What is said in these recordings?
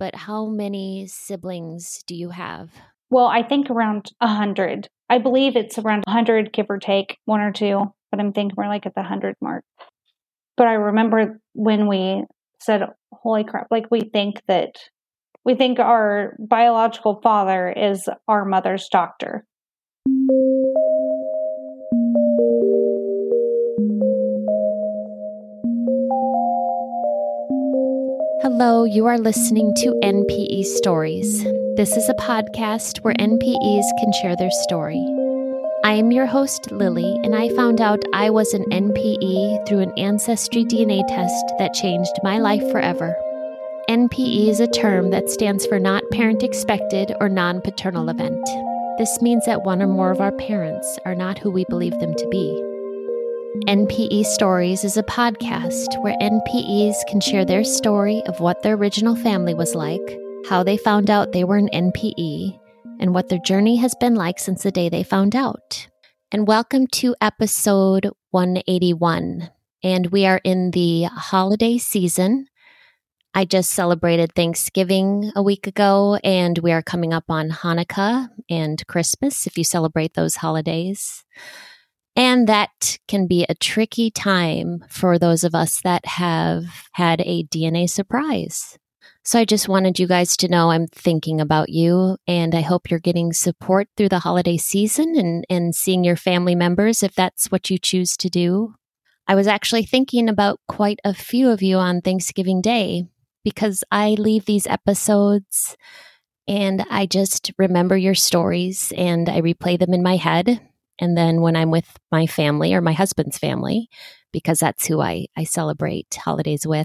but how many siblings do you have? Well, I think around 100. I believe it's around 100, give or take, one or two, but I'm thinking we're like at the 100 mark. But I remember when we said, holy crap, like we think our biological father is our mother's doctor. Hello, you are listening to NPE Stories. This is a podcast where NPEs can share their story. I am your host, Lily, and I found out I was an NPE through an Ancestry DNA test that changed my life forever. NPE is a term that stands for Not Parent Expected or Non-Paternal Event. This means that one or more of our parents are not who we believe them to be. NPE Stories is a podcast where NPEs can share their story of what their original family was like, how they found out they were an NPE, and what their journey has been like since the day they found out. And welcome to episode 181. And we are in the holiday season. I just celebrated Thanksgiving a week ago, and we are coming up on Hanukkah and Christmas if you celebrate those holidays. And that can be a tricky time for those of us that have had a DNA surprise. So I just wanted you guys to know I'm thinking about you, and I hope you're getting support through the holiday season and seeing your family members if that's what you choose to do. I was actually thinking about quite a few of you on Thanksgiving Day because I leave these episodes and I just remember your stories and I replay them in my head. And then when I'm with my family or my husband's family, because that's who I celebrate holidays with,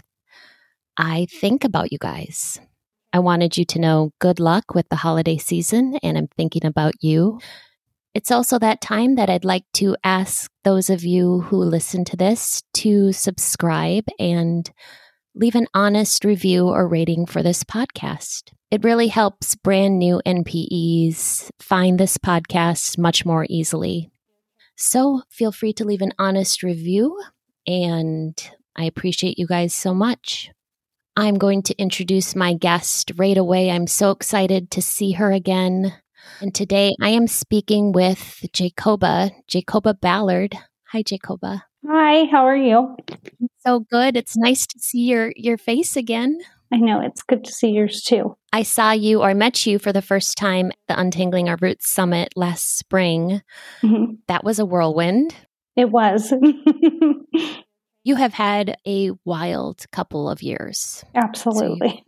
I think about you guys. I wanted you to know good luck with the holiday season, and I'm thinking about you. It's also that time that I'd like to ask those of you who listen to this to subscribe and leave an honest review or rating for this podcast. It really helps brand new NPEs find this podcast much more easily. So feel free to leave an honest review, and I appreciate you guys so much. I'm going to introduce my guest right away. I'm so excited to see her again. And today I am speaking with Jacoba Ballard. Hi, Jacoba. Hi, how are you? So good. It's nice to see your face again. I know, it's good to see yours too. I saw you or met you for the first time at the Untangling Our Roots Summit last spring. Mm-hmm. That was a whirlwind. It was. You have had a wild couple of years. Absolutely.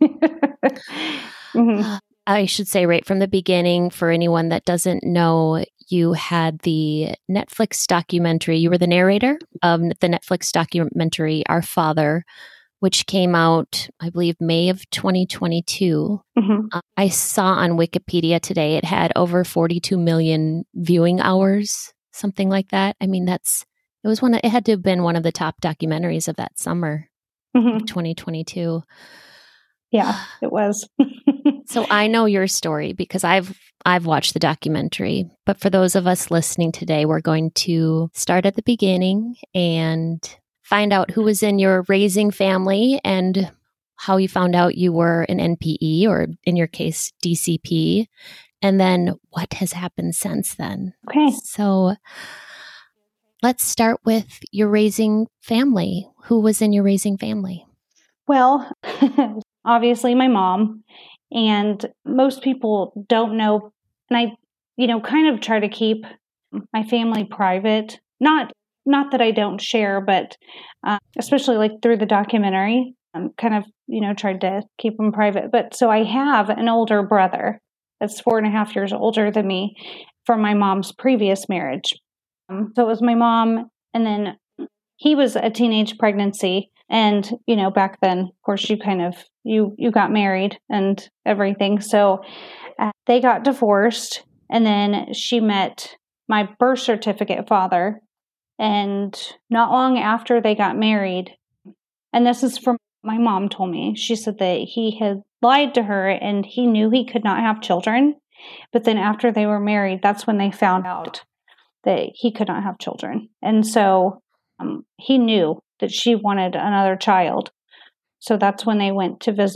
Mm-hmm. I should say right from the beginning, for anyone that doesn't know, you had the Netflix documentary. You were the narrator of the Netflix documentary, Our Father, which came out, I believe, May of 2022. Mm-hmm. I saw on Wikipedia today it had over 42 million viewing hours, something like that. I mean, it had to have been one of the top documentaries of that summer, mm-hmm. of 2022. Yeah, it was. So I know your story because I've watched the documentary. But for those of us listening today, we're going to start at the beginning and find out who was in your raising family and how you found out you were an NPE, or in your case, DCP, and then what has happened since then. Okay. So let's start with your raising family. Who was in your raising family? Well, obviously my mom, and most people don't know, and I, kind of try to keep my family private. Not that I don't share, but especially like through the documentary, I'm kind of, tried to keep them private. But so I have an older brother that's 4.5 years older than me from my mom's previous marriage. So it was my mom, and then he was a teenage pregnancy. And, back then, of course, you got married and everything. So they got divorced, and then she met my birth certificate father. And not long after they got married, and this is from my mom told me, she said that he had lied to her and he knew he could not have children. But then after they were married, that's when they found out that he could not have children. And so he knew that she wanted another child. So that's when they went to visit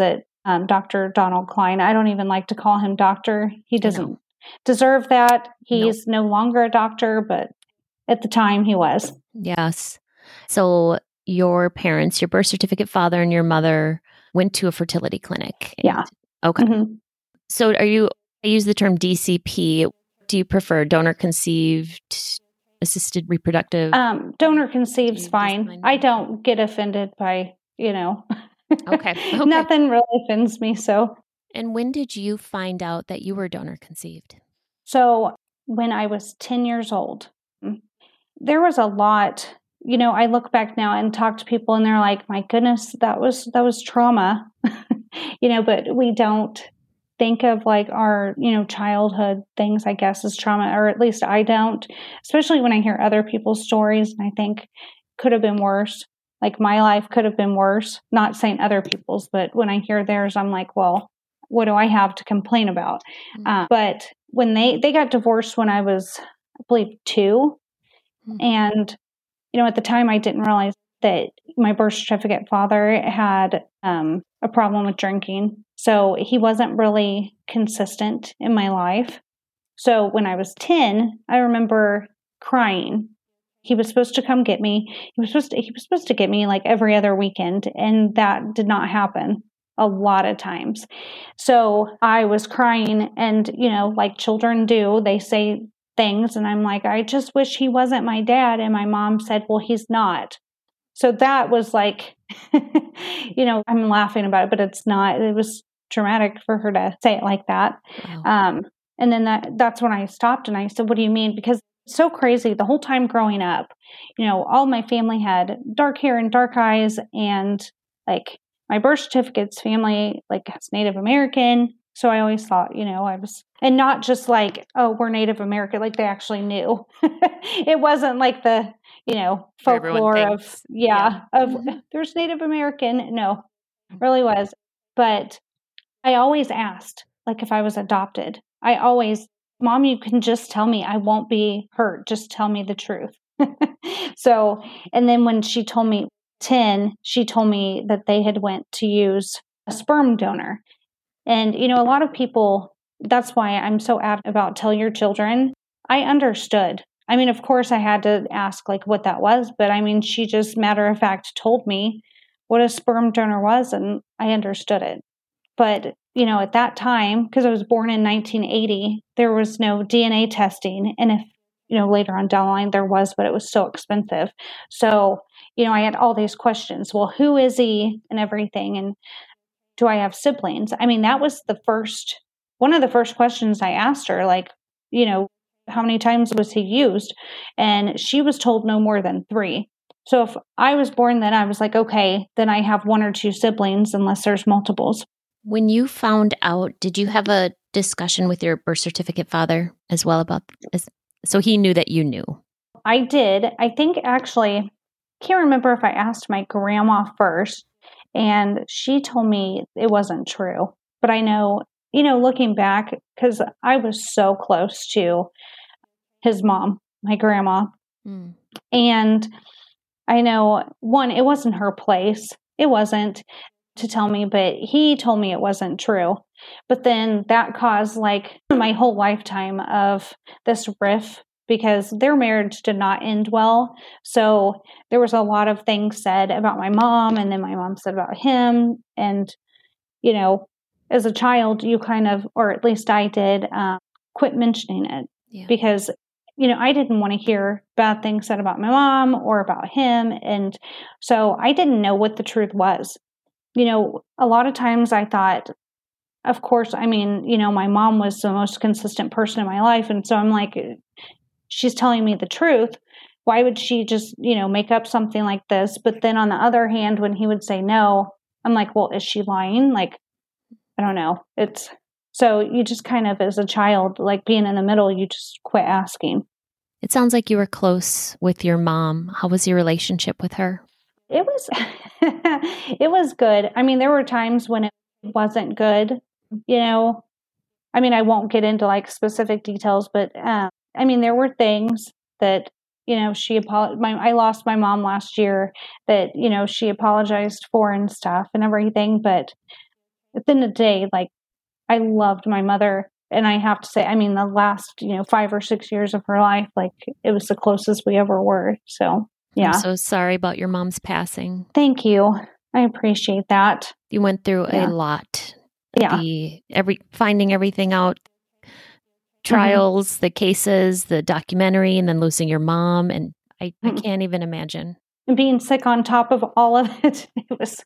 Dr. Donald Klein. I don't even like to call him doctor. He doesn't deserve that. He's no longer a doctor, but at the time he was. Yes. So your parents, your birth certificate father and your mother went to a fertility clinic. Yeah. Okay. Mm-hmm. So I use the term DCP. Do you prefer donor conceived, assisted reproductive? Donor conceived's fine. I don't get offended by, Okay. Nothing really offends me. So. And when did you find out that you were donor conceived? So when I was 10 years old, there was a lot, I look back now and talk to people and they're like, my goodness, that was trauma, but we don't think of like our, childhood things, I guess, as trauma, or at least I don't, especially when I hear other people's stories and I think could have been worse. Like my life could have been worse, not saying other people's, but when I hear theirs, I'm like, well, what do I have to complain about? Mm-hmm. But when they got divorced when I was, I believe, 2, mm-hmm. and, at the time I didn't realize that my birth certificate father had a problem with drinking. So he wasn't really consistent in my life. So when I was 10, I remember crying. He was supposed to come get me. He was supposed to get me like every other weekend, and that did not happen a lot of times. So I was crying, and like children do, they say things, and I'm like, I just wish he wasn't my dad. And my mom said, well, he's not. So that was like, I'm laughing about it, but it's not. It was traumatic for her to say it like that. Wow. And then that's when I stopped and I said, what do you mean? Because it's so crazy. The whole time growing up, all my family had dark hair and dark eyes, and like my birth certificate's family like has Native American. So I always thought, I was, and not just like, oh, we're Native American, like they actually knew. It wasn't like the, folklore of, there's Native American. No, it really was. But I always asked, like if I was adopted, Mom, you can just tell me, I won't be hurt. Just tell me the truth. So, and then when she told me 10, she told me that they had went to use a sperm donor. And, a lot of people, that's why I'm so adamant about tell your children. I understood. I mean, of course I had to ask like what that was, but I mean, she just matter of fact told me what a sperm donor was and I understood it. But, at that time, because I was born in 1980, there was no DNA testing. And if, later on down the line there was, but it was so expensive. So, I had all these questions. Well, who is he and everything? And do I have siblings? I mean, that was one of the first questions I asked her, like, how many times was he used? And she was told no more than 3. So if I was born then, I was like, okay, then I have 1 or 2 siblings unless there's multiples. When you found out, did you have a discussion with your birth certificate father as well about this? So he knew that you knew? I did. I think actually, I can't remember if I asked my grandma first, and she told me it wasn't true. But I know, looking back, because I was so close to his mom, my grandma. Mm. And I know, one, it wasn't her place. It wasn't to tell me, but he told me it wasn't true. But then that caused like my whole lifetime of this rift because their marriage did not end well. So there was a lot of things said about my mom, and then my mom said about him. And, as a child, you kind of, or at least I did, quit mentioning it because, I didn't want to hear bad things said about my mom or about him. And so I didn't know what the truth was. A lot of times I thought, of course, I mean, my mom was the most consistent person in my life. And so I'm like, she's telling me the truth. Why would she just, make up something like this? But then on the other hand, when he would say no, I'm like, well, is she lying? Like, I don't know. So you just kind of, as a child, like being in the middle, you just quit asking. It sounds like you were close with your mom. How was your relationship with her? It was, it was good. I mean, there were times when it wasn't good, I mean, I won't get into like specific details, but, I mean, there were things that, I lost my mom last year that, she apologized for and stuff and everything. But, within a day, like I loved my mother. And I have to say, I mean, the last, 5 or 6 years of her life, like it was the closest we ever were. So, yeah. I'm so sorry about your mom's passing. Thank you. I appreciate that. You went through a Yeah. lot. Yeah. Finding everything out, trials, the cases, the documentary, and then losing your mom. And I can't even imagine. And being sick on top of all of it, it was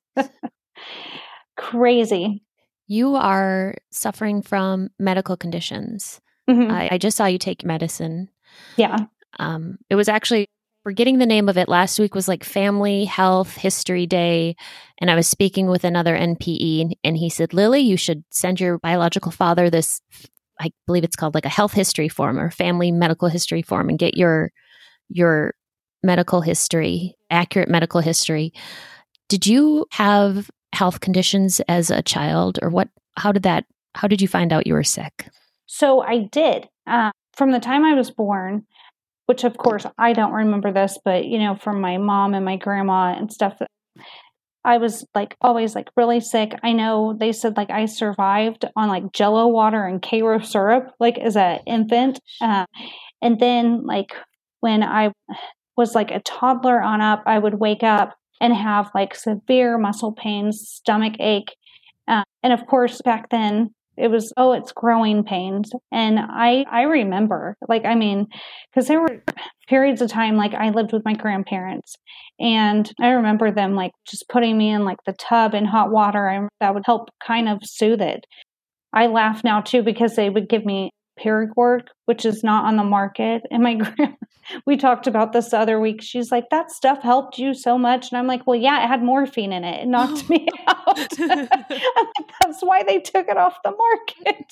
crazy. You are suffering from medical conditions. I just saw you take medicine. Yeah. It was actually, forgetting the name of it, last week was like Family Health History Day. And I was speaking with another NPE, and he said, Lily, you should send your biological father this, I believe it's called like a health history form or family medical history form, and get your medical history, accurate medical history. Did you have health conditions as a child, or what? How did you find out you were sick? So I did. From the time I was born, which of course I don't remember this, but from my mom and my grandma and stuff, I was like always like really sick. I know they said like I survived on like Jello water and Karo syrup, like as an infant. And then like when I was like a toddler on up, I would wake up and have like severe muscle pains, stomach ache. And of course, back then it was, it's growing pains. And I remember, like, I mean, because there were periods of time, like I lived with my grandparents, and I remember them like just putting me in like the tub in hot water. That would help kind of soothe it. I laugh now too, because they would give me Perigord, which is not on the market. And my grandma, we talked about this the other week. She's like, that stuff helped you so much. And I'm like, well, yeah, it had morphine in it. It knocked me out. I'm like, that's why they took it off the market.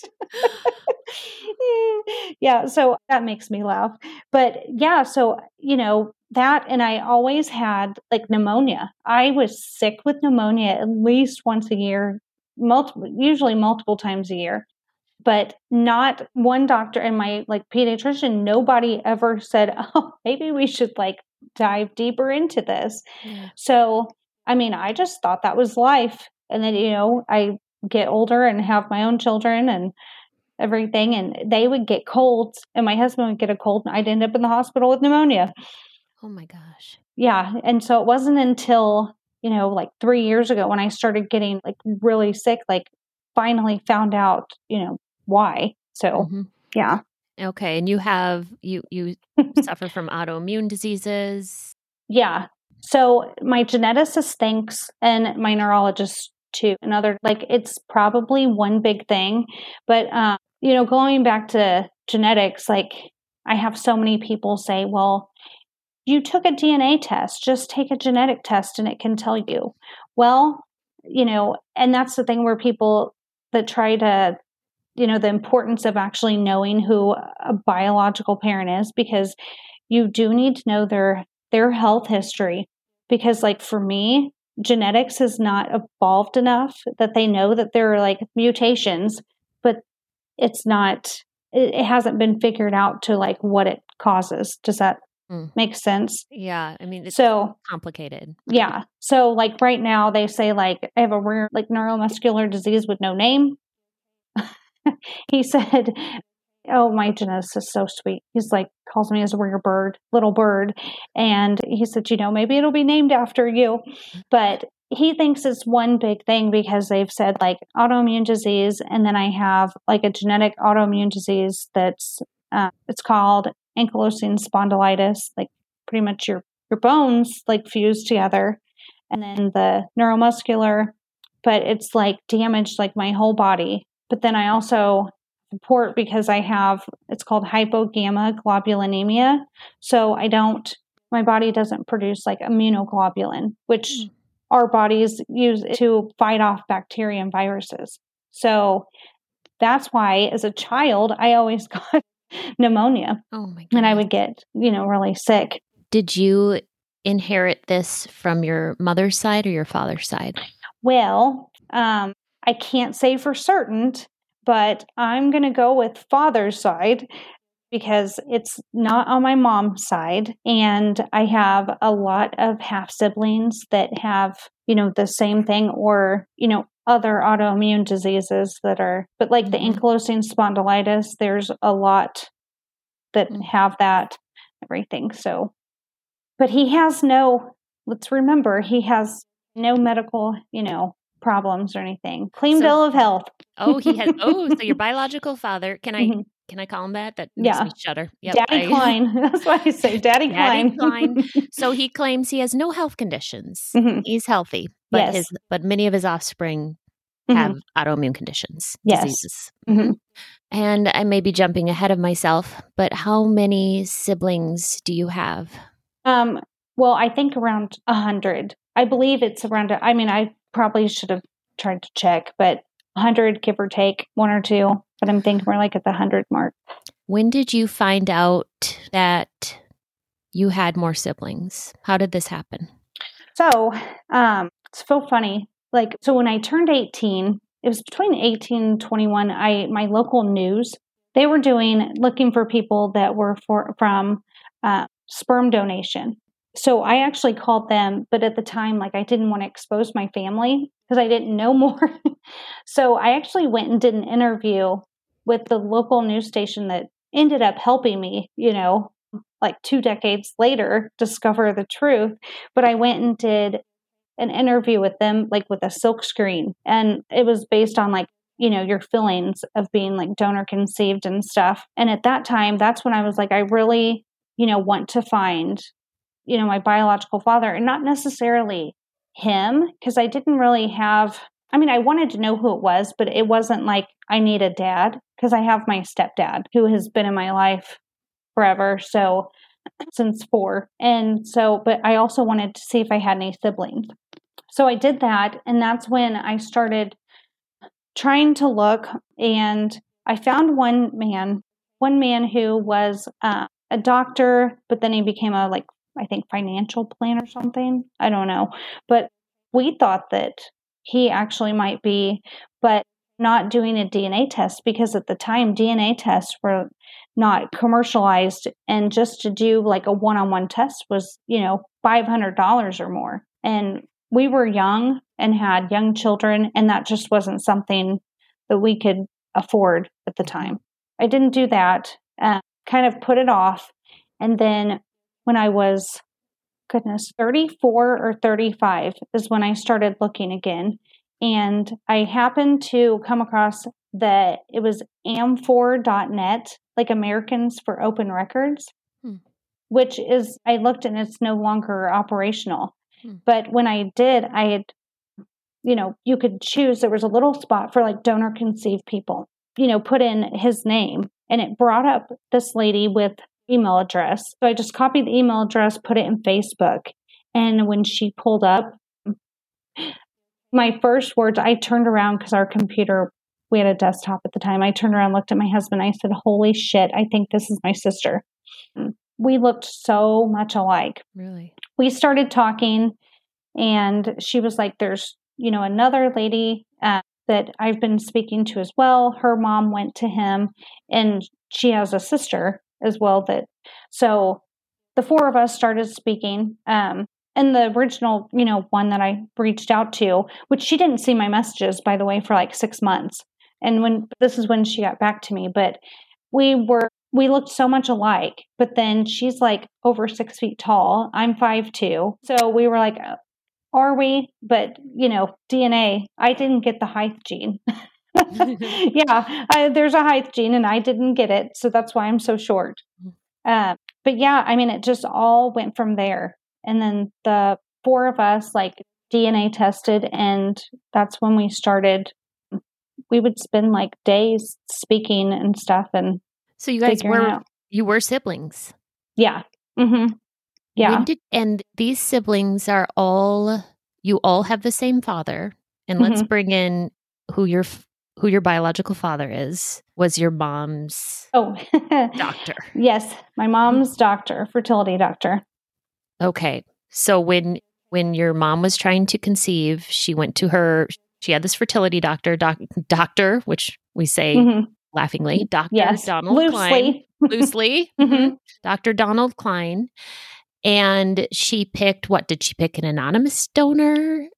Yeah. So that makes me laugh. But yeah, so, that, and I always had like pneumonia. I was sick with pneumonia at least once a year, usually multiple times a year. But not one doctor, and my like pediatrician, nobody ever said, oh, maybe we should like dive deeper into this. Yeah. So, I mean, I just thought that was life. And then, I get older and have my own children and everything, and they would get colds, and my husband would get a cold, and I'd end up in the hospital with pneumonia. Oh my gosh. Yeah. And so it wasn't until, like 3 years ago when I started getting like really sick, like finally found out, why. So, yeah. Okay. And you suffer from autoimmune diseases. Yeah. So my geneticist thinks, and my neurologist too, it's probably one big thing. But, going back to genetics, like I have so many people say, well, you took a DNA test, just take a genetic test and it can tell you. Well, and that's the thing where people that try to, the importance of actually knowing who a biological parent is, because you do need to know their health history. Because like for me, genetics has not evolved enough that they know that there are like mutations, but it hasn't been figured out to like what it causes. Does that make sense? Yeah. I mean, it's so complicated. Yeah. So like right now they say like I have a rare like neuromuscular disease with no name. He said, oh, my geneticist is so sweet. He's like, calls me as a rare bird, little bird. And he said, maybe it'll be named after you. But he thinks it's one big thing because they've said like autoimmune disease. And then I have like a genetic autoimmune disease that's, it's called ankylosing spondylitis, like pretty much your bones like fused together. And then the neuromuscular, but it's like damaged like my whole body. But then I also report because it's called hypogammaglobulinemia. So my body doesn't produce like immunoglobulin, which our bodies use to fight off bacteria and viruses. So that's why as a child, I always got pneumonia. Oh my goodness. And I would get, really sick. Did you inherit this from your mother's side or your father's side? Well, I can't say for certain, but I'm going to go with father's side because it's not on my mom's side. And I have a lot of half siblings that have, the same thing, or, other autoimmune diseases that are, but like the ankylosing spondylitis, there's a lot that have that, everything. So, but he has let's remember, he has no medical, problems or anything. Clean bill of health. So your biological father, can I call him that? That makes me shudder. Yep, Daddy Klein. That's why I say Daddy Klein. So he claims he has no health conditions. He's healthy, but but many of his offspring have autoimmune conditions, diseases. And I may be jumping ahead of myself, but how many siblings do you have? Well, I think around 100. I believe it's around, I probably should have tried to check, but 100, give or take, one or two. But I'm thinking we're like at the 100 mark. When did you find out that you had more siblings? How did this happen? So, it's so funny. So when I turned 18, it was between 18 and 21, my local news, they were looking for people that were from sperm donation. So I actually called them, but at the time, I didn't want to expose my family because I didn't know more. So I actually went and did an interview with the local news station that ended up helping me, 2 decades later, discover the truth. But I went and did an interview with them, with a silk screen. And it was based on your feelings of being donor conceived and stuff. And at that time, that's when I was I really, want to find my biological father, and not necessarily him, because I didn't really have, I wanted to know who it was, but it wasn't I need a dad, because I have my stepdad who has been in my life forever. So since 4. And so, but I also wanted to see if I had any siblings. So I did that. And that's when I started trying to look, and I found one man who was a doctor, but then he became a I think financial plan or something. I don't know. But we thought that he actually might be, but not doing a DNA test, because at the time DNA tests were not commercialized, and just to do a one-on-one test was, $500 or more. And we were young and had young children, and that just wasn't something that we could afford at the time. I didn't do that, kind of put it off. And then when I was, 34 or 35 is when I started looking again. And I happened to come across it was am4.net, Americans for Open Records, which is, I looked and it's no longer operational. But when I did, I had, you could choose, there was a little spot for donor conceived people, put in his name, and it brought up this lady with email address. So I just copied the email address, put it in Facebook. And when she pulled up, my first words, I turned around, because our computer, we had a desktop at the time. I turned around, looked at my husband. I said, "Holy shit, I think this is my sister." We looked so much alike. Really? We started talking, and she was like, "There's, another lady that I've been speaking to as well. Her mom went to him, and she has a sister as well." So the 4 of us started speaking. And the original, one that I reached out to, which she didn't see my messages, by the way, for 6 months. And this is when she got back to me, but we looked so much alike. But then she's over 6 feet tall. I'm 5'2". So we were like, are we? But, DNA, I didn't get the height gene. There's a height gene, and I didn't get it. So that's why I'm so short. But yeah, it just all went from there. And then the 4 of us DNA tested, and that's when we started. We would spend days speaking and stuff. And so you guys were siblings. Yeah. Mm-hmm. Yeah. And these siblings you all have the same father. And let's bring in who your biological father is. Was your mom's doctor? Yes, my mom's doctor, fertility doctor. Okay. So when your mom was trying to conceive, she went to she had this fertility doctor, which we say laughingly, Dr. Donald Klein. Loosely. Dr. Donald Klein. And she picked, what did she pick? An anonymous donor?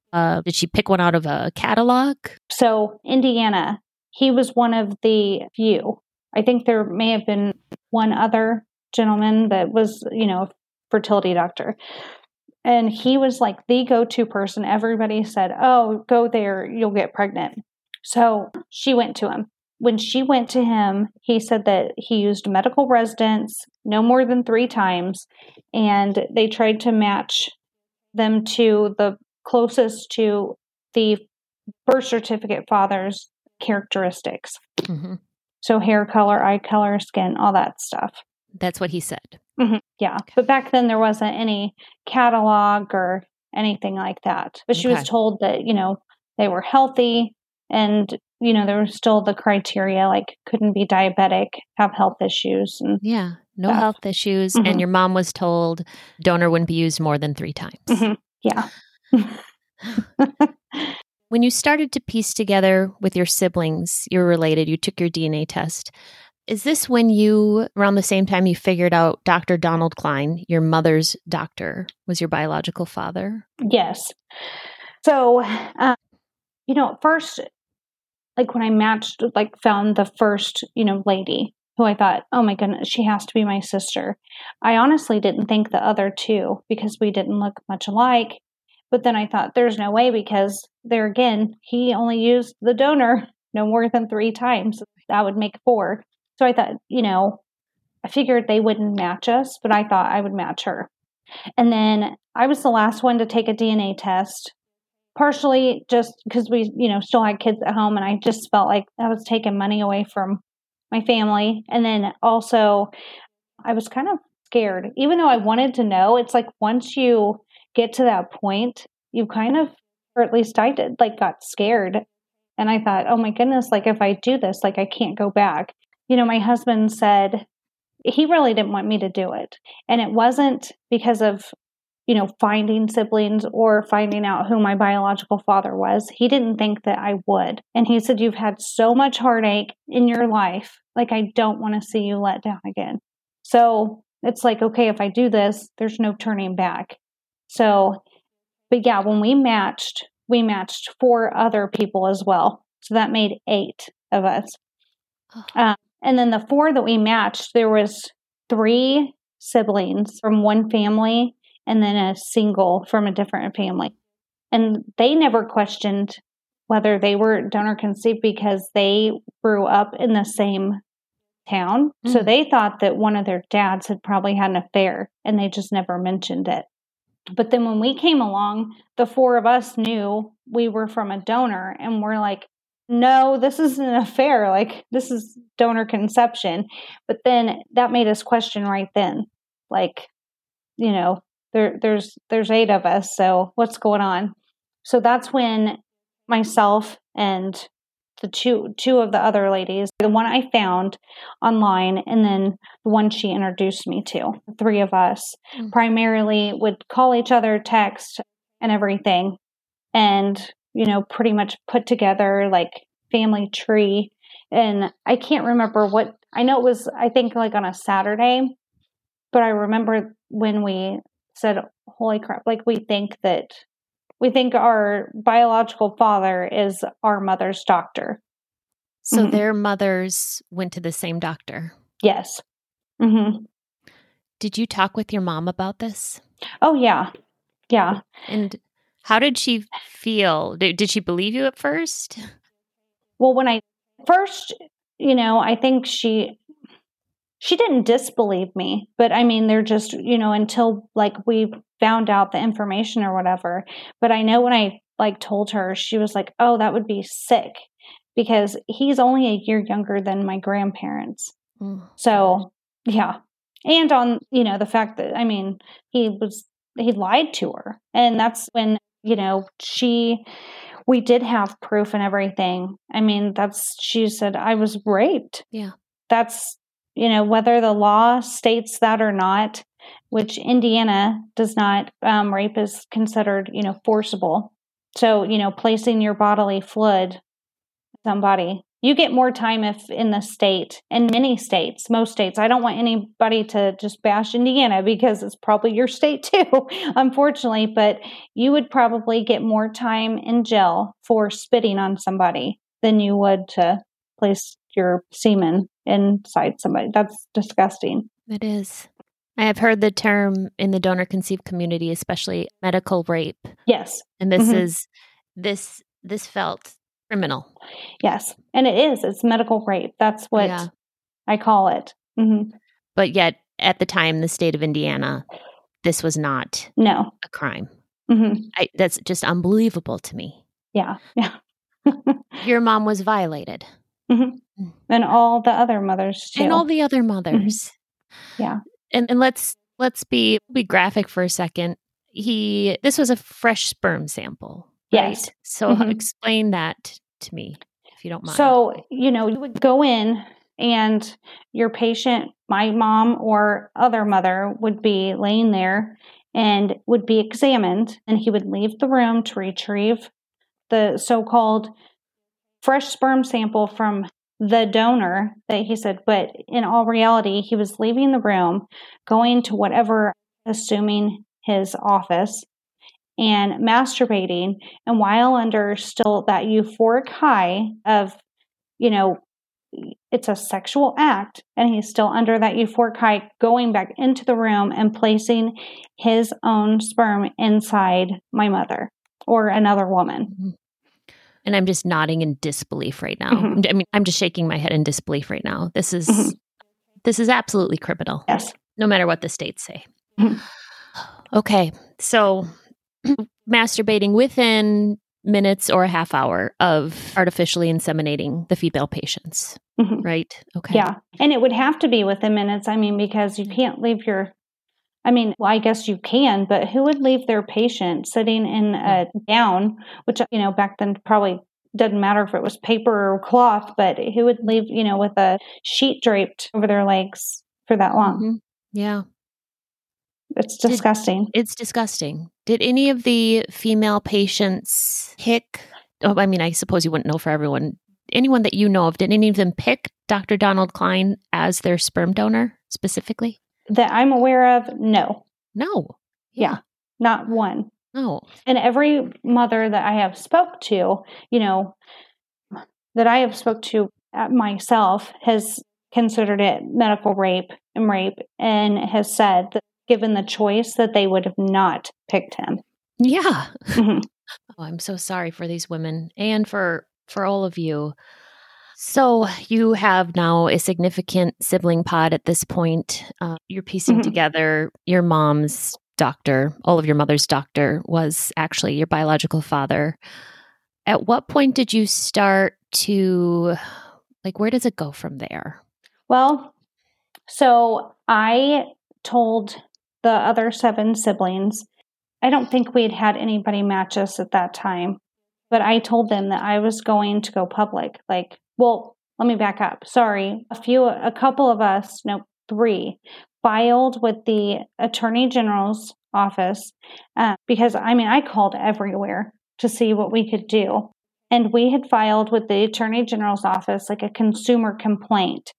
Did she pick one out of a catalog? So Indiana, he was one of the few. I think there may have been one other gentleman that was, a fertility doctor. And he was like the go-to person. Everybody said, oh, go there, you'll get pregnant. So she went to him. When she went to him, he said that he used medical residents no more than 3 times. And they tried to match them to the closest to the birth certificate father's characteristics. Mm-hmm. So hair color, eye color, skin, all that stuff. That's what he said. Mm-hmm. Yeah. Okay. But back then there wasn't any catalog or anything like that. But she was told that, they were healthy and, there was still the criteria, like couldn't be diabetic, have health issues. And yeah. No stuff. health issues. Mm-hmm. And your mom was told donor wouldn't be used more than 3 times. Mm-hmm. Yeah. When you started to piece together with your siblings, you're related, you took your DNA test. Is this when around the same time you figured out Dr. Donald Klein, your mother's doctor, was your biological father? Yes. So, at first, like when I matched, found the first, lady who I thought, oh my goodness, she has to be my sister. I honestly didn't think the other 2 because we didn't look much alike. But then I thought there's no way because there again, he only used the donor no more than 3 times. That would make 4. So I thought, I figured they wouldn't match us, but I thought I would match her. And then I was the last one to take a DNA test, partially just because we, still had kids at home and I just felt like I was taking money away from my family. And then also I was kind of scared, even though I wanted to know. It's like once you get to that point, you kind of, or at least I did, got scared. And I thought, oh my goodness, if I do this, I can't go back. My husband said he really didn't want me to do it. And it wasn't because of, finding siblings or finding out who my biological father was. He didn't think that I would. And he said, you've had so much heartache in your life. I don't want to see you let down again. So it's okay, if I do this, there's no turning back. So, but yeah, when we matched 4 other people as well. So that made 8 of us. And then the 4 that we matched, there was 3 siblings from one family and then a single from a different family. And they never questioned whether they were donor conceived because they grew up in the same town. Mm. So they thought that one of their dads had probably had an affair and they just never mentioned it. But then when we came along, the 4 of us knew we were from a donor and we're like, no, this isn't an affair. This is donor conception. But then that made us question right then, there's 8 of us. So what's going on? So that's when myself and the two of the other ladies, the one I found online and then the one she introduced me to, the 3 of us primarily would call each other, text and everything. And, pretty much put together family tree. And I can't remember what, I know it was, I think on a Saturday, but I remember when we said, holy crap, we think our biological father is our mother's doctor. So their mothers went to the same doctor? Yes. Mm-hmm. Did you talk with your mom about this? Oh, yeah. Yeah. And how did she feel? Did she believe you at first? Well, when I first, I think she didn't disbelieve me, but I mean, they're just, until we found out the information or whatever. But I know when I told her, she was like, oh, that would be sick because he's only a year younger than my grandparents. So, yeah. And on, the fact that, I mean, he lied to her. And that's when, we did have proof and everything. I mean, she said I was raped. Yeah. That's, whether the law states that or not, which Indiana does not, rape is considered, forcible. So, placing your bodily fluid somebody You get more time if in the state, in many states, most states. I don't want anybody to just bash Indiana because it's probably your state too, unfortunately, but you would probably get more time in jail for spitting on somebody than you would to place your semen inside somebody. That's disgusting. It is. I have heard the term in the donor conceived community, especially medical rape. Yes. And this felt criminal. Yes. And it is. It's medical rape. That's what I call it. Mm-hmm. But yet, at the time, the state of Indiana, this was not a crime. Mm-hmm. That's just unbelievable to me. Yeah. Yeah. Your mom was violated. Mm-hmm. And all the other mothers too. And all the other mothers. Mm-hmm. Yeah. And let's be graphic for a second. This was a fresh sperm sample. Right? Yes. So explain that to me, if you don't mind. So, you would go in and your patient, my mom or other mother, would be laying there and would be examined, and he would leave the room to retrieve the so-called fresh sperm sample from the donor that he said, but in all reality, he was leaving the room, going to whatever, assuming his office, and masturbating, and while under still that euphoric high of, it's a sexual act, and he's still under that euphoric high, going back into the room and placing his own sperm inside my mother or another woman. And I'm just nodding in disbelief right now. Mm-hmm. I mean, I'm just shaking my head in disbelief right now. This is absolutely criminal. Yes. No matter what the states say. Mm-hmm. Okay. So masturbating within minutes or a half hour of artificially inseminating the female patients, right? Okay. Yeah. And it would have to be within minutes. I mean, because you can't leave I guess you can, but who would leave their patient sitting in a gown, which, back then probably doesn't matter if it was paper or cloth, but who would leave, with a sheet draped over their legs for that long? Mm-hmm. Yeah. It's disgusting. It's disgusting. Did any of the female patients pick, I suppose you wouldn't know for everyone, anyone that you know of, did any of them pick Dr. Donald Klein as their sperm donor specifically? That I'm aware of, no. No. Yeah. Not one. No. And every mother that I have spoke to, myself has considered it medical rape and has said that given the choice that they would have not picked him. Yeah. Mm-hmm. Oh, I'm so sorry for these women and for all of you. So you have now a significant sibling pod at this point. You're piecing together your mom's doctor, all of your mother's doctor was actually your biological father. At what point did you start to, where does it go from there? Well, so I told the other 7 siblings, I don't think we had anybody match us at that time, but I told them that I was going to go public. Well, let me back up. Sorry. A couple of us, 3, filed with the Attorney General's office because, I called everywhere to see what we could do. And we had filed with the Attorney General's office a consumer complaint.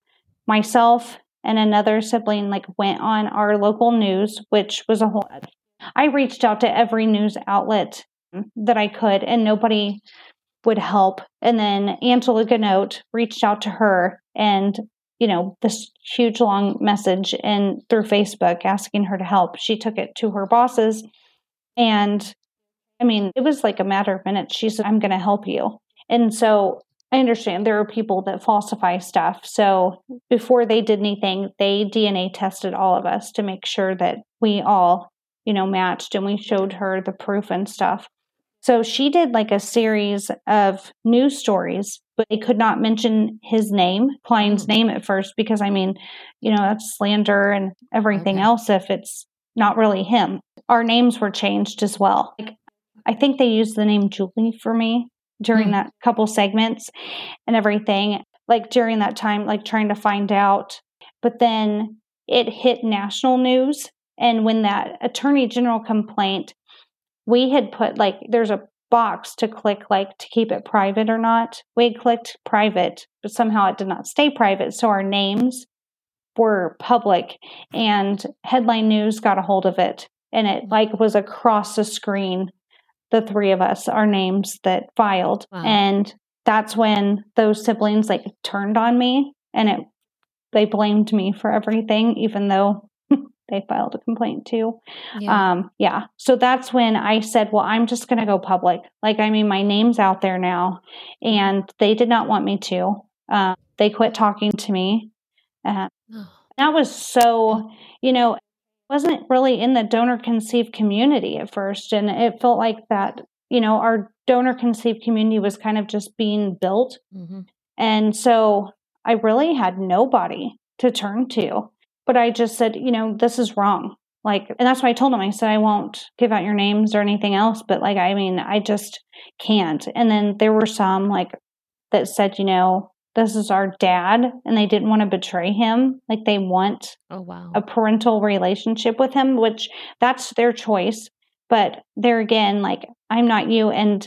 Myself and another sibling went on our local news, which was I reached out to every news outlet that I could, and nobody would help. And then Angela Ganote reached out to her and, this huge long message through Facebook asking her to help. She took it to her bosses. And it was a matter of minutes. She said, I'm going to help you. And so I understand there are people that falsify stuff. So before they did anything, they DNA tested all of us to make sure that we all, matched, and we showed her the proof and stuff. So she did a series of news stories, but they could not mention his name, Klein's name at first, because that's slander and everything else if it's not really him. Our names were changed as well. I think they used the name Julie for me during that couple segments and everything, during that time, trying to find out. But then it hit national news. And when that Attorney General complaint, we had put there's a box to click to keep it private or not. We had clicked private, but somehow it did not stay private. So our names were public, and Headline News got a hold of it, and it was across the screen, the three of us, our names that filed. Wow. And that's when those siblings turned on me, and they blamed me for everything, even though they filed a complaint too. Yeah. So that's when I said, well, I'm just going to go public. My name's out there now, and they did not want me to. They quit talking to me. That was so, wasn't really in the donor conceived community at first. And it felt like that, our donor conceived community was kind of just being built. Mm-hmm. And so I really had nobody to turn to. But I just said, this is wrong. And that's why I told them, I said, I won't give out your names or anything else. But I just can't. And then there were some that said, this is our dad, and they didn't want to betray him. They want a parental relationship with him, which that's their choice. But there again, I'm not you. And,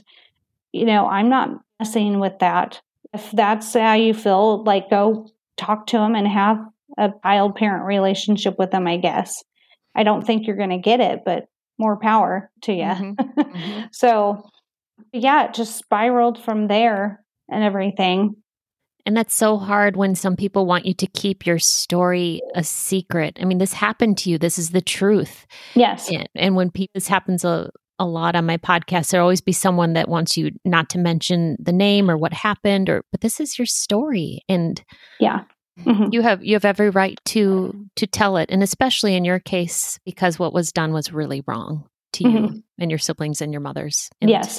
I'm not messing with that. If that's how you feel, go talk to him and have a child-parent relationship with them, I guess. I don't think you're going to get it, but more power to you. Mm-hmm. Mm-hmm. So, it just spiraled from there and everything. And that's so hard when some people want you to keep your story a secret. This happened to you. This is the truth. Yes. And when this happens a lot on my podcast, there'll always be someone that wants you not to mention the name or what happened, but this is your story. And mm-hmm. you have every right to tell it. And especially in your case, because what was done was really wrong to you mm-hmm. and your siblings and your mothers. And yes.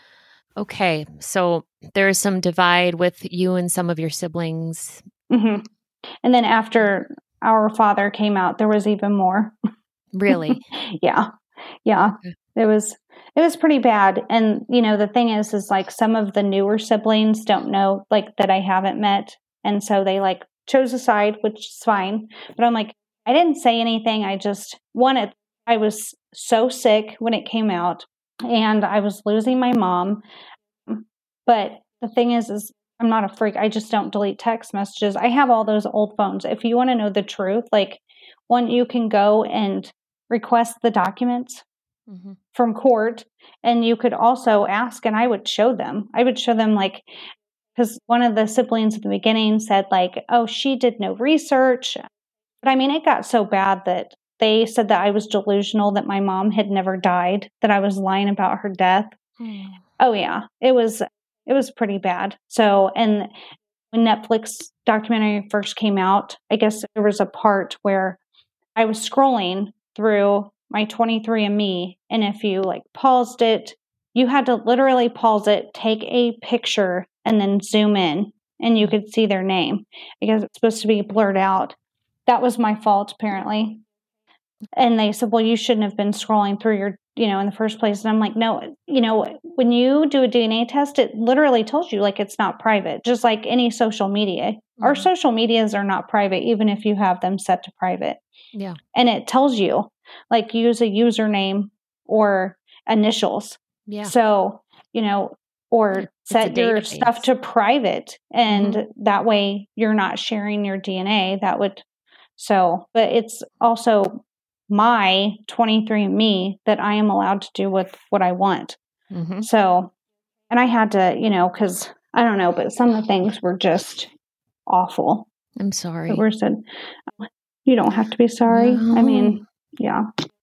Okay. So there is some divide with you and some of your siblings. Mm-hmm. And then after our father came out, there was even more. Really? Yeah. Okay. It was pretty bad. And, the thing is some of the newer siblings don't know that I haven't met. And so they chose a side, which is fine. But I'm I didn't say anything. I just I was so sick when it came out, and I was losing my mom. But the thing is I'm not a freak. I just don't delete text messages. I have all those old phones. If you want to know the truth, you can go and request the documents mm-hmm. from court, and you could also ask, and I would show them. Because one of the siblings at the beginning said oh, she did no research. But it got so bad that they said that I was delusional, that my mom had never died, that I was lying about her death. Oh yeah, it was pretty bad. So, and when Netflix documentary first came out, I guess there was a part where I was scrolling through my 23andMe, and if you paused it, you had to literally pause it, take a picture, and then zoom in, and you could see their name. I guess it's supposed to be blurred out. That was my fault, apparently. And they said, well, you shouldn't have been scrolling through your, in the first place. And I'm no, when you do a DNA test, it literally tells you it's not private, just like any social media. Mm-hmm. Our social medias are not private, even if you have them set to private. Yeah. And it tells you, use a username or initials. Yeah. So, or set your stuff to private, and mm-hmm. that way you're not sharing your DNA. But it's also my 23andMe that I am allowed to do with what I want. Mm-hmm. So, and I had to, because I don't know, but some of the things were just awful. I'm sorry. That were said. You don't have to be sorry. No. Yeah.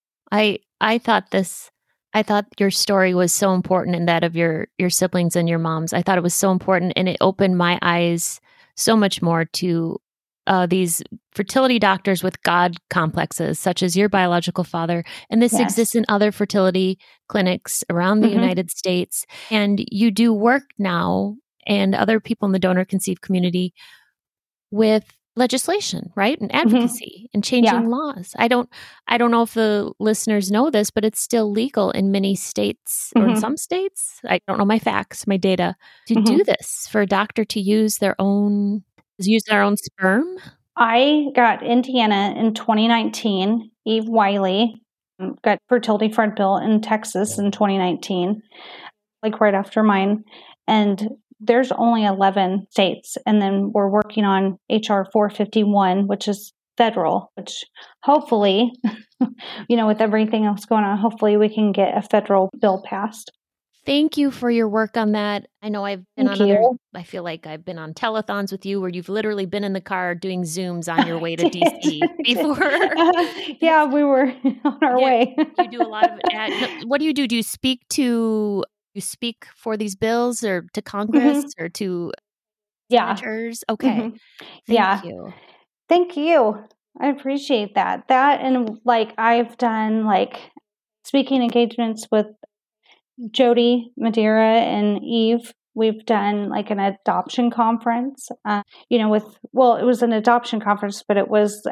I thought your story was so important, and that of your siblings and your moms. I thought it was so important, and it opened my eyes so much more to these fertility doctors with God complexes, such as your biological father. And this exists in other fertility clinics around the mm-hmm. United States. And you do work now, and other people in the donor conceived community, with legislation, right? And advocacy mm-hmm. and changing laws. I don't know if the listeners know this, but it's still legal in many states mm-hmm. or in some states. I don't know my facts, my data, to mm-hmm. do this, for a doctor to use their own sperm. I got Indiana in 2019. Eve Wiley got fertility for bill in Texas in 2019. like right after mine. And there's only 11 states. And then we're working on HR 451, which is federal, which hopefully, with everything else going on, hopefully we can get a federal bill passed. Thank you for your work on that. I know I've been Thank on you. other, I feel like I've been on telethons with you where you've literally been in the car doing Zooms on your way to DC before. Yeah, we were on our way. You do a lot of what do you do? Do you speak for these bills or to Congress or to senators? Okay. Thank you. Thank you. I appreciate that. That and I've done speaking engagements with Jody Madeira and Eve. We've done an adoption conference, it was an adoption conference, but it was,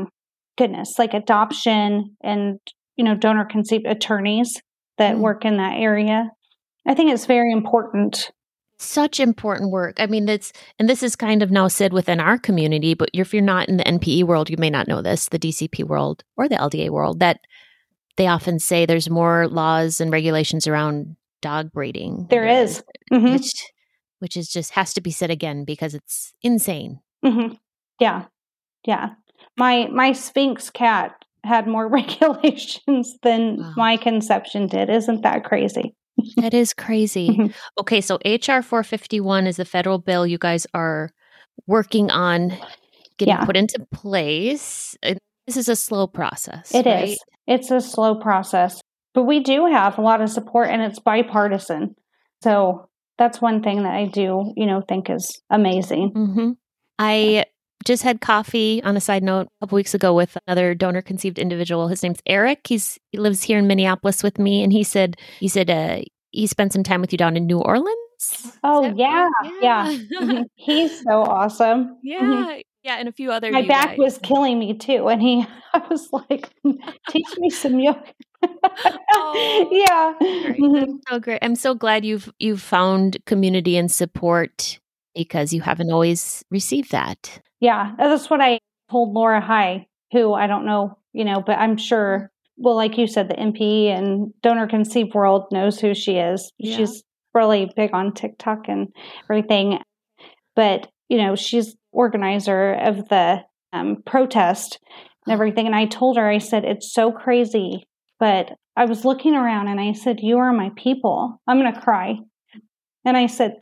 adoption and, donor conceived attorneys that work in that area. I think it's very important. Such important work. I mean, this is kind of now said within our community, but if you're not in the NPE world, you may not know this, the DCP world or the LDA world, that they often say there's more laws and regulations around dog breeding. There is. Mm-hmm. Which is just has to be said again because it's insane. Mm-hmm. Yeah. Yeah. My Sphinx cat had more regulations than my conception did. Isn't that crazy? That is crazy. Mm-hmm. Okay, so HR 451 is the federal bill you guys are working on getting put into place. This is a slow process. It is. It's a slow process, but we do have a lot of support and it's bipartisan. So that's one thing that I do, think is amazing. Mm-hmm. I just had coffee on a side note a couple weeks ago with another donor conceived individual. His name's Eric. He lives here in Minneapolis with me. And he said he spent some time with you down in New Orleans. Oh, yeah. Mm-hmm. He's so awesome. Yeah. Mm-hmm. Yeah. And a few other. My back was killing me too. And I was like, teach me some yoga. Yeah. Mm-hmm. That's so great. I'm so glad you've found community and support because you haven't always received that. Yeah, that's what I told Laura High, who I don't know, but I'm sure, well, like you said, the NPE and donor conceived world knows who she is. Yeah. She's really big on TikTok and everything. But, she's organizer of the protest and everything. And I told her, I said, it's so crazy. But I was looking around and I said, you are my people. I'm going to cry. And I said,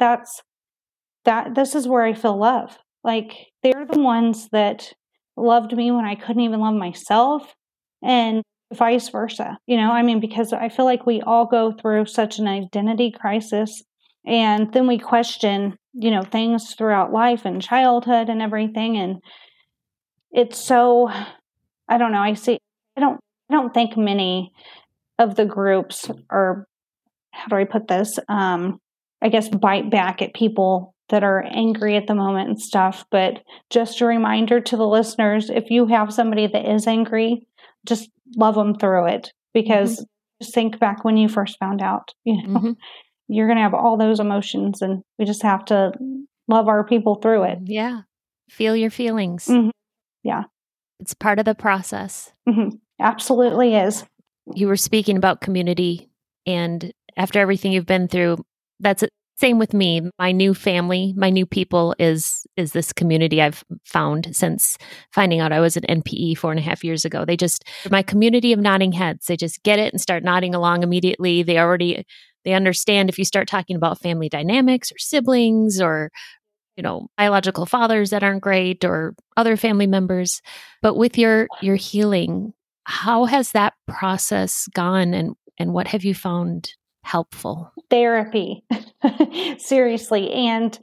this is where I feel love. They're the ones that loved me when I couldn't even love myself and vice versa, because I feel like we all go through such an identity crisis and then we question, things throughout life and childhood and everything. And it's so, I don't know. I don't think many of the groups are, how do I put this? I guess bite back at people that are angry at the moment and stuff. But just a reminder to the listeners, if you have somebody that is angry, just love them through it. Because just think back when you first found out, you're going to have all those emotions and we just have to love our people through it. Yeah. Feel your feelings. Mm-hmm. Yeah. It's part of the process. Mm-hmm. Absolutely is. You were speaking about community, and after everything you've been through, that's it. Same with me. My new family, my new people is this community I've found since finding out I was an NPE 4.5 years ago. My community of nodding heads, they just get it and start nodding along immediately. They understand if you start talking about family dynamics or siblings or, biological fathers that aren't great or other family members. But with your healing, how has that process gone and what have you found helpful? Therapy. Seriously. And,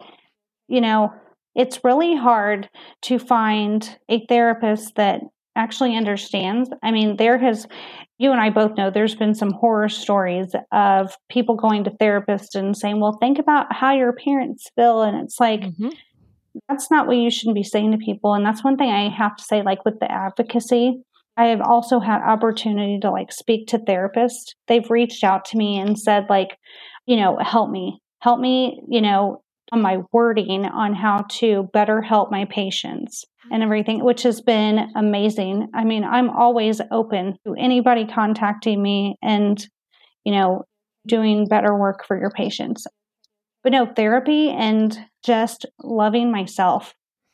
it's really hard to find a therapist that actually understands. I mean, you and I both know there's been some horror stories of people going to therapists and saying, well, think about how your parents feel. And it's like, that's not what you should be saying to people. And that's one thing I have to say, with the advocacy, I have also had opportunity to speak to therapists. They've reached out to me and said help me, on my wording on how to better help my patients and everything, which has been amazing. I mean, I'm always open to anybody contacting me and, doing better work for your patients. But no, therapy and just loving myself,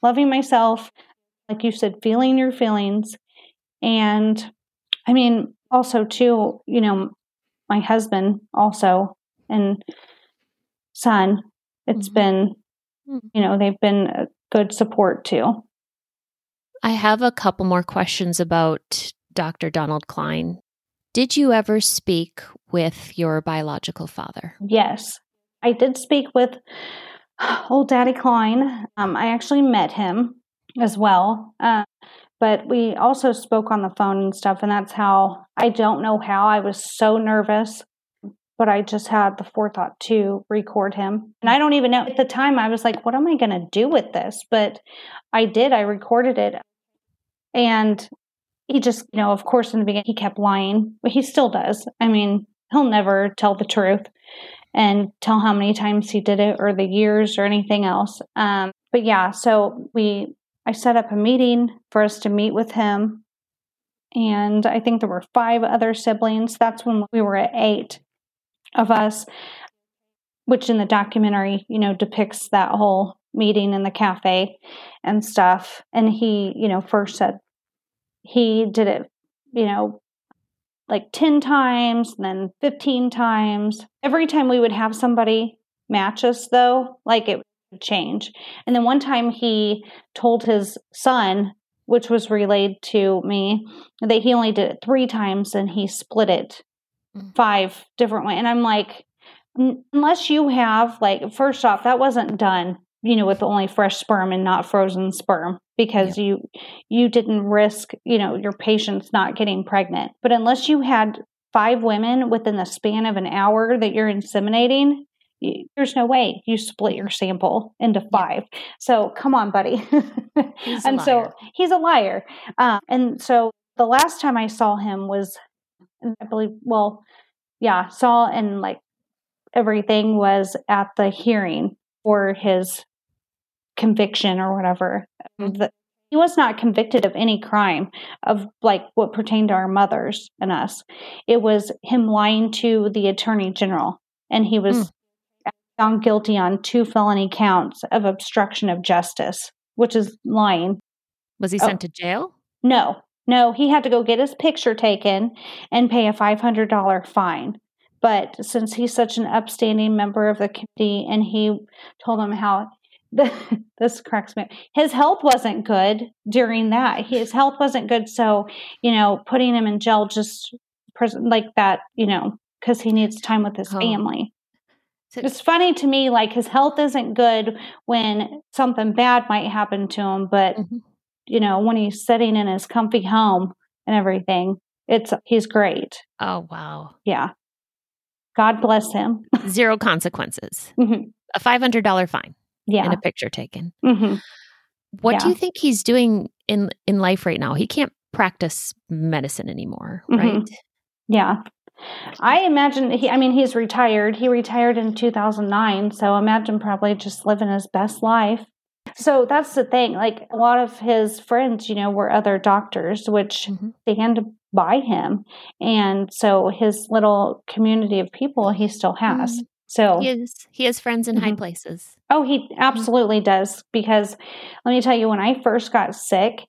like you said, feeling your feelings. And I mean, also too, my husband also and son, it's been, they've been a good support too. I have a couple more questions about Dr. Donald Klein. Did you ever speak with your biological father? Yes, I did speak with old Daddy Klein. I actually met him as well. But we also spoke on the phone and stuff. And that's how, I don't know how, I was so nervous, but I just had the forethought to record him. And I don't even know, at the time I was like, what am I going to do with this? But I did, I recorded it. And he just, of course, in the beginning, he kept lying, but he still does. I mean, he'll never tell the truth and tell how many times he did it or the years or anything else. But yeah, so I set up a meeting for us to meet with him. And I think there were 5 other siblings. That's when we were at 8 of us, which in the documentary, depicts that whole meeting in the cafe and stuff. And he, first said he did it, like 10 times, and then 15 times. Every time we would have somebody match us, though, like it would change. And then one time he told his son, which was relayed to me, that he only did it 3 times and he split it 5 different ways. And I'm like, unless you have, like, first off, that wasn't done, with only fresh sperm and not frozen sperm, because you didn't risk, your patients not getting pregnant. But unless you had 5 women within the span of an hour that you're inseminating, there's no way you split your sample into 5. So come on, buddy. So he's a liar. And so the last time I saw him was, I believe, saw and like everything was at the hearing for his conviction or whatever. He was not convicted of any crime of like what pertained to our mothers and us. It was him lying to the attorney general, and he was found guilty on 2 felony counts of obstruction of justice, which is lying. Was he sent to jail? No, he had to go get his picture taken and pay a $500 fine. But since he's such an upstanding member of the committee, and he told him how this cracks me. His health wasn't good during that. His health wasn't good. So, putting him in jail just like that, because he needs time with his family. So it's funny to me, like his health isn't good when something bad might happen to him. But, when he's sitting in his comfy home and everything, he's great. Oh, wow. Yeah. God bless him. 0 consequences. A $500 fine. Yeah. And a picture taken. What do you think he's doing in life right now? He can't practice medicine anymore, right? Yeah. I imagine he's retired. He retired in 2009. So imagine probably just living his best life. So that's the thing. Like a lot of his friends, were other doctors, which stand by him. And so his little community of people he still has. So he has friends in high places. Oh, he absolutely does. Because let me tell you, when I first got sick,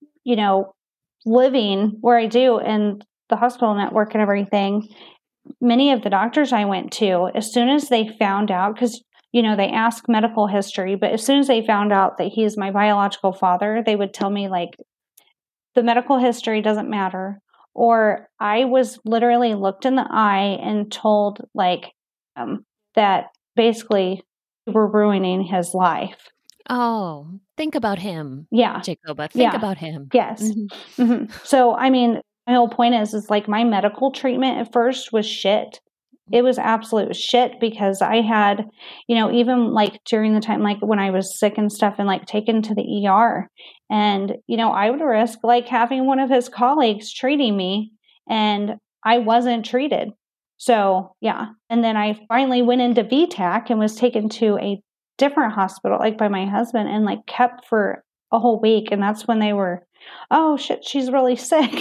living where I do in the hospital network and everything, many of the doctors I went to, as soon as they found out, because, they ask medical history, but as soon as they found out that he is my biological father, they would tell me, like, the medical history doesn't matter. Or I was literally looked in the eye and told, like, that basically we were ruining his life. Oh, think about him. Yeah. Jacoba, think about him. Yes. So, my whole point is like my medical treatment at first was shit. It was absolute shit because I had, even like during the time, like when I was sick and stuff and like taken to the ER, and, I would risk like having one of his colleagues treating me, and I wasn't treated. So, yeah. And then I finally went into VTAC and was taken to a different hospital, like by my husband, and like kept for a whole week. And that's when they were, oh shit, she's really sick.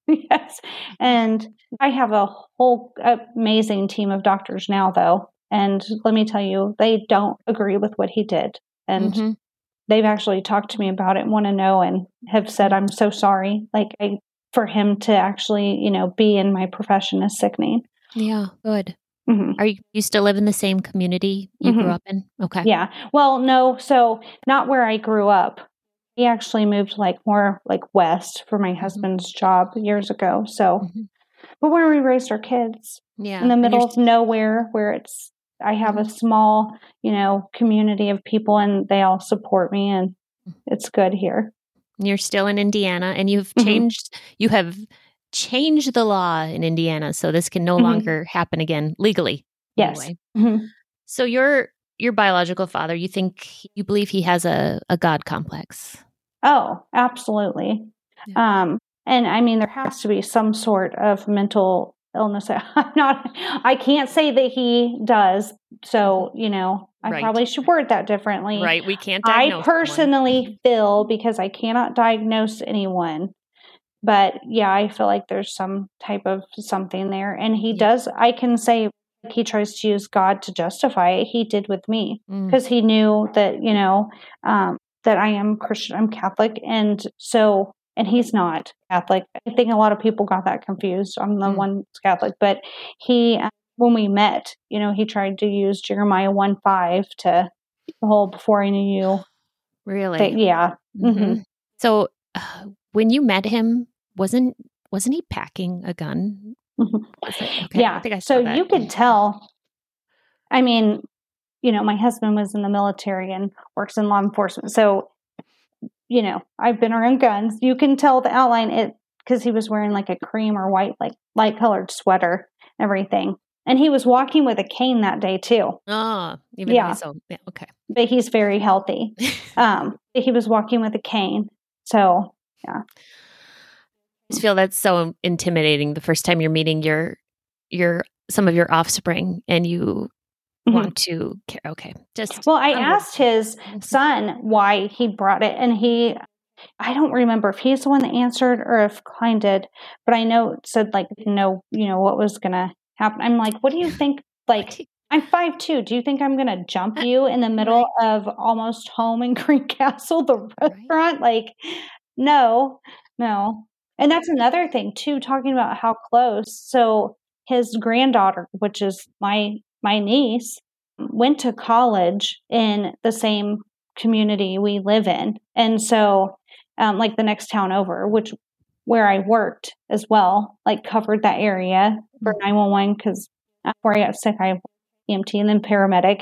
Yes. And I have a whole amazing team of doctors now, though. And let me tell you, they don't agree with what he did. And they've actually talked to me about it and want to know and have said, I'm so sorry. For him to actually, be in my profession is sickening. Yeah, good. Mm-hmm. Are you still live in the same community you grew up in? Okay. Yeah. Well, no. So not where I grew up. He actually moved more west for my husband's job years ago. So, but where we raised our kids in the middle of nowhere where I have a small, community of people and they all support me and it's good here. You're still in Indiana and you have changed the law in Indiana. So this can no longer happen again legally. Yes. Anyway. So your biological father, you believe he has a God complex? Oh, absolutely. Yeah. And I mean, there has to be some sort of mental illness. I can't say that he does. So, I probably should word that differently. Right. We can't diagnose I personally feel, because I cannot diagnose anyone, but yeah, I feel like there's some type of something there. And he does, I can say, he tries to use God to justify it. He did with me because he knew that, that I am Christian, I'm Catholic. And he's not Catholic. I think a lot of people got that confused. I'm the one that's Catholic, but he, when we met, he tried to use Jeremiah 1:5 to the whole before I knew you. Really? Yeah. Mm-hmm. So when you met him, wasn't he packing a gun? Okay. Yeah. So you could tell, I mean, my husband was in the military and works in law enforcement. So, I've been around guns. You can tell the outline because he was wearing a cream or white, light colored sweater and everything. And he was walking with a cane that day too. Oh, even though okay. But he's very healthy. He was walking with a cane. So, yeah. I just feel that's so intimidating the first time you're meeting some of your offspring and you want to care. Okay. I asked his son why he brought it, and I don't remember if he's the one that answered or if Klein did, but I know it said no, what was going to happen. I'm like, what do you think? I'm 5'2". Do you think I'm going to jump you in the middle of Almost Home in Greencastle, the restaurant? No. And that's another thing too, talking about how close. So his granddaughter, which is my niece, went to college in the same community we live in. And so, the next town over, where I worked as well, covered that area for 911 because before I got sick, I have EMT and then paramedic.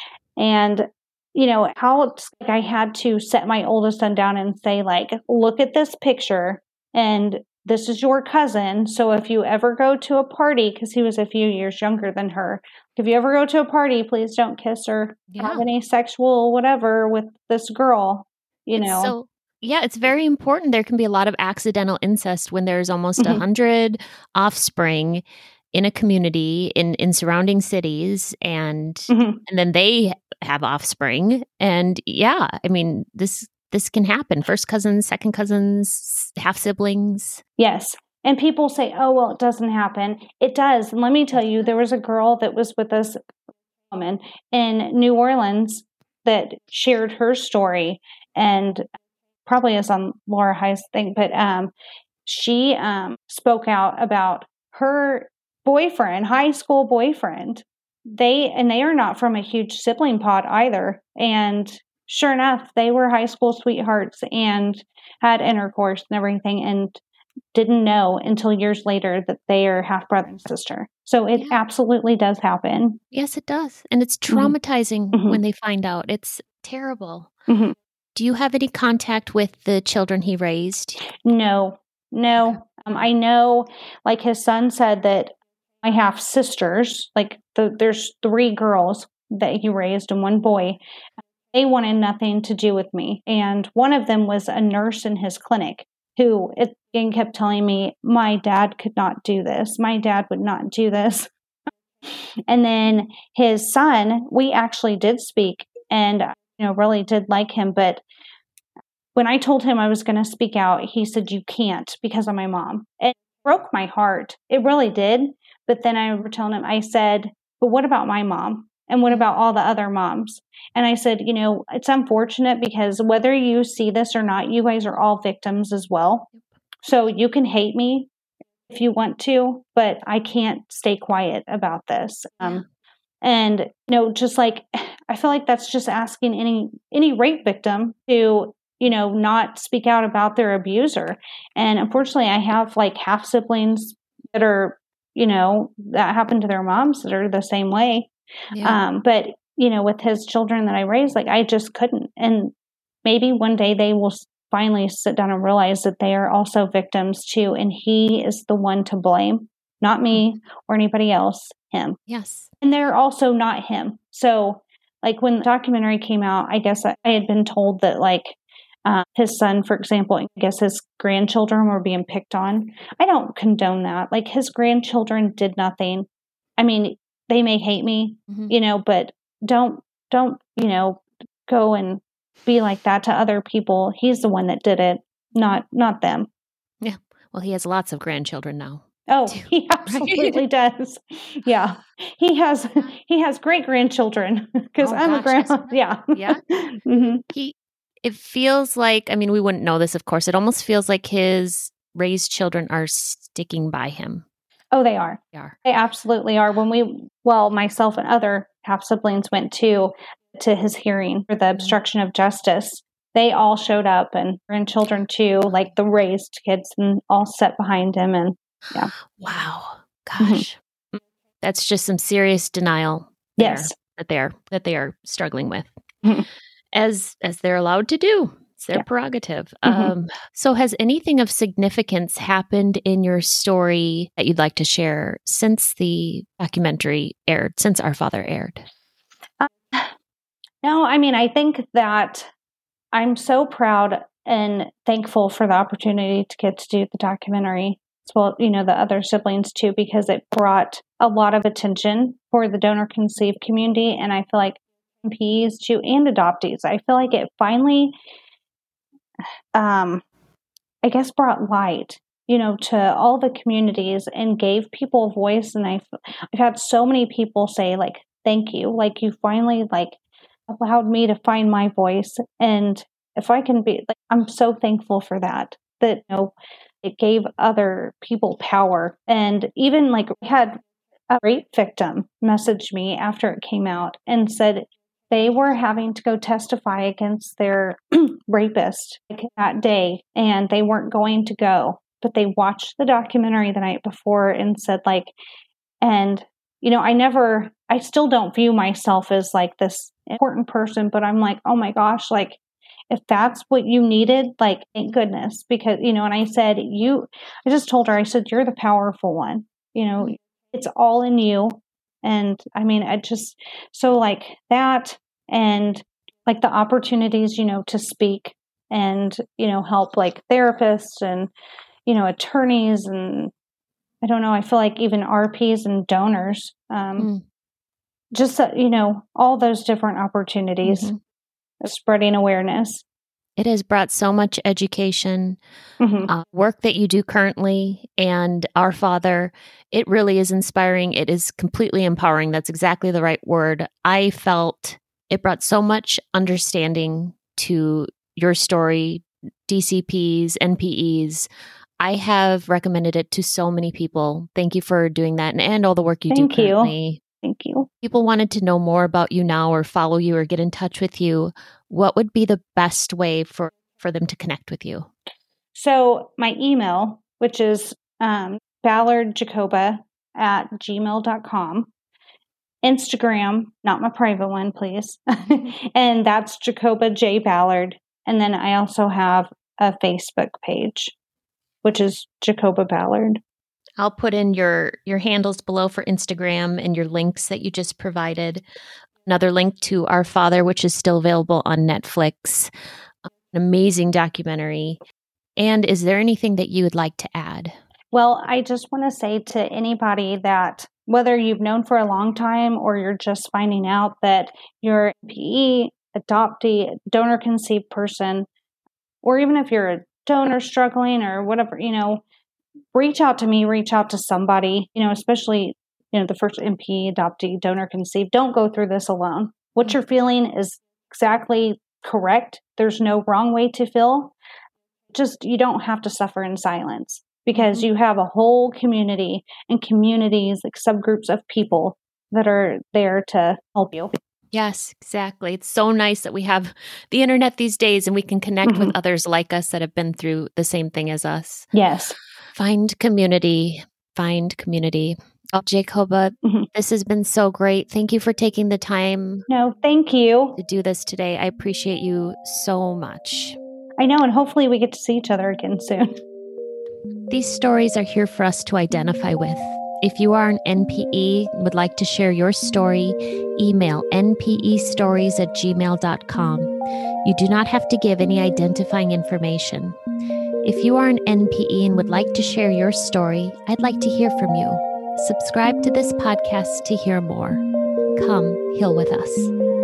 And, how I had to set my oldest son down and say, look at this picture and this is your cousin. So if you ever go to a party, because he was a few years younger than her, if you ever go to a party, please don't kiss or have any sexual whatever with this girl, So, it's very important. There can be a lot of accidental incest when there's almost 100 offspring in a community in surrounding cities and then they have offspring. And I mean, this can happen. First cousins, second cousins, half siblings. Yes. And people say, oh, well, it doesn't happen. It does. And let me tell you, there was a girl that was with us, woman in New Orleans that shared her story and probably is on Laura High's thing, but she spoke out about her boyfriend, high school boyfriend. They are not from a huge sibling pod either. And sure enough, they were high school sweethearts and had intercourse and everything and didn't know until years later that they are half brother and sister. So it absolutely does happen. Yes, it does. And it's traumatizing when they find out. It's terrible. Do you have any contact with the children he raised? No. I know, his son said that I have sisters, there's 3 girls that he raised and 1 boy. They wanted nothing to do with me. And one of them was a nurse in his clinic who again kept telling me, my dad could not do this. My dad would not do this. And then his son, we actually did speak and, really did like him. But when I told him I was going to speak out, he said, you can't because of my mom. And broke my heart. It really did. But then I remember telling him, I said, but what about my mom? And what about all the other moms? And I said, it's unfortunate because whether you see this or not, you guys are all victims as well. So you can hate me if you want to, but I can't stay quiet about this. And, just like, I feel like that's just asking any rape victim to, not speak out about their abuser. And unfortunately, I have like half siblings that are, that happened to their moms that are the same way. Yeah. But, with his children that I raised, like, I just couldn't. And maybe one day they will finally sit down and realize that they are also victims too. And he is the one to blame, not me or anybody else, him. Yes. And they're also not him. So like when the documentary came out, I guess I had been told that like his son, for example, I guess his grandchildren were being picked on. I don't condone that. Like his grandchildren did nothing. I mean, they may hate me, but don't, go and be like that to other people. He's the one that did it, not them. Yeah. Well, he has lots of grandchildren now. Oh, he absolutely does. Yeah. He has great grandchildren because I'm a grandma. Yeah. Yeah. It feels like, I mean, we wouldn't know this, of course. It almost feels like his raised children are sticking by him. Oh, they are. They absolutely are. When myself and other half siblings went to his hearing for the obstruction of justice, they all showed up, and grandchildren too, like the raised kids, and all sat behind him. And yeah. Wow. Gosh. That's just some serious denial. Yes. That they are struggling with. As they're allowed to do. It's their prerogative. So has anything of significance happened in your story that you'd like to share since the documentary aired, since Our Father aired? No, I mean, I think that I'm so proud and thankful for the opportunity to get to do the documentary. As well, the other siblings too, because it brought a lot of attention for the donor conceived community. And I feel like NPEs too, and adoptees. I feel like it finally, I guess, brought light, to all the communities and gave people a voice. And I've had so many people say, like, thank you. Like, you finally, like, allowed me to find my voice. And if I can be, like, I'm so thankful for that, it gave other people power. And even, like, we had a rape victim message me after it came out and said they were having to go testify against their rapist that day, and they weren't going to go. But they watched the documentary the night before and said, like, and, I still don't view myself as like this important person, but I'm like, oh my gosh, like, if that's what you needed, like, thank goodness. Because, and I said, I just told her, I said, you're the powerful one, it's all in you. And I mean, so like that, and like the opportunities, to speak and, help like therapists and, attorneys, and I don't know, I feel like even RPs and donors, just, all those different opportunities of spreading awareness. It has brought so much education, work that you do currently, and Our Father. It really is inspiring. It is completely empowering. That's exactly the right word. I felt it brought so much understanding to your story, DCPs, NPEs. I have recommended it to so many people. Thank you for doing that and all the work you do currently. Thank you. People wanted to know more about you now or follow you or get in touch with you. What would be the best way for them to connect with you? So my email, which is ballardjacoba@gmail.com. Instagram, not my private one, please. And that's Jacoba J. Ballard. And then I also have a Facebook page, which is Jacoba Ballard. I'll put in your handles below for Instagram and your links that you just provided. Another link to Our Father, which is still available on Netflix. An amazing documentary. And is there anything that you would like to add? Well, I just want to say to anybody that whether you've known for a long time or you're just finding out that you're an NPE, adoptee, donor conceived person, or even if you're a donor struggling or whatever, reach out to me, reach out to somebody, especially, the first NPE adoptee, donor conceived. Don't go through this alone. What you're feeling is exactly correct. There's no wrong way to feel. Just, you don't have to suffer in silence because you have a whole community and communities, like subgroups of people that are there to help you. Yes, exactly. It's so nice that we have the internet these days and we can connect with others like us that have been through the same thing as us. Yes. Find community. Oh, Jacoba, this has been so great. Thank you for taking the time. No, thank you. To do this today. I appreciate you so much. I know, and hopefully we get to see each other again soon. These stories are here for us to identify with. If you are an NPE and would like to share your story, email npestories@gmail.com. You do not have to give any identifying information. If you are an NPE and would like to share your story, I'd like to hear from you. Subscribe to this podcast to hear more. Come heal with us.